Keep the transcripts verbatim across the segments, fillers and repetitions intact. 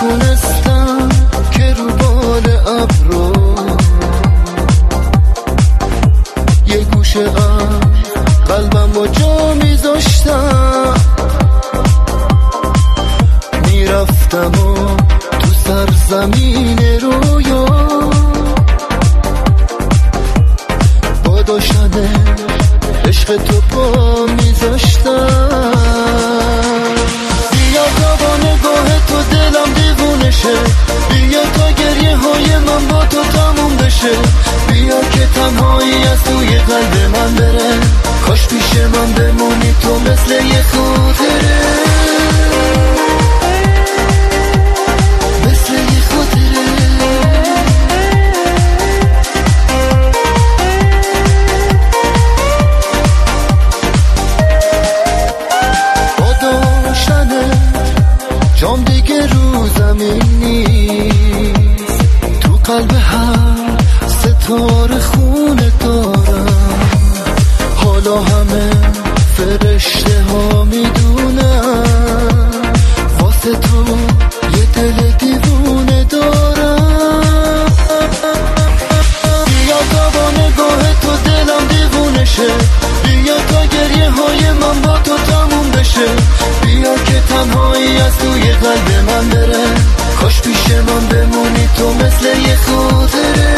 میتونستم که رو بال ابرو یه گوشه از قلبم با جا میذاشتم، میرفتم و تو سرزمین رویا با داشتن عشق تو پا میذاشتم. بیا تا با نگاه تو دلم دیوونه شه، بیا تا گریه های من با تو تموم بشه، بیا که تنهایی از توی قلب من بره، کاش پیش من بمونی تو مثل یه خاطره، مثل یه خاطره. با داشتنت جام دیگه رو زمین نیست، تو قلب هر ستاره خونه دارم، حالا همه فرشته ها میدونم واسه تو یه دل دیوونه دارم. بیا تا با نگاه تو دلم دیوونه شه، بیا تا گریه های من با تو تموم بشه، بیا که تنهایی از توی قلب من بره، کاش پیش من بمونی تو مثل یه خاطره،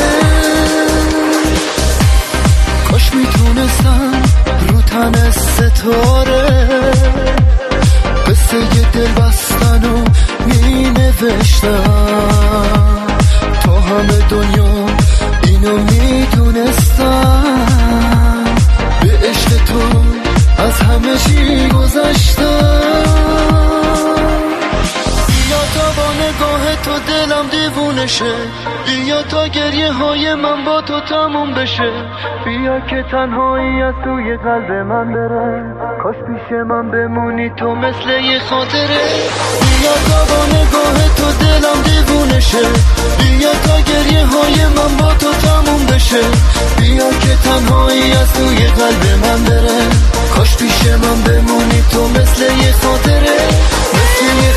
کاش میتونستم رو تن ستاره قصه یه دل بستن و می نوشتم، تا همه دنیا اینو میدونستم، به عشق تو از همه چی گذشتم. بیا تا با نگاه تو دلم دیوونه شه، بیا تا گریه های من با تو تموم بشه، بیا که تنهایی از توی قلب من بره، کاش پیش من بمونی تو مثل یه خاطره. بیا تا با نگاه تو دلم دیوونه شه، بیا تا گریه های من با تو تموم بشه، بیا که تنهایی از توی قلب من بره، کاش پیش من بمونی تو مثل یه خاطره، مثل یه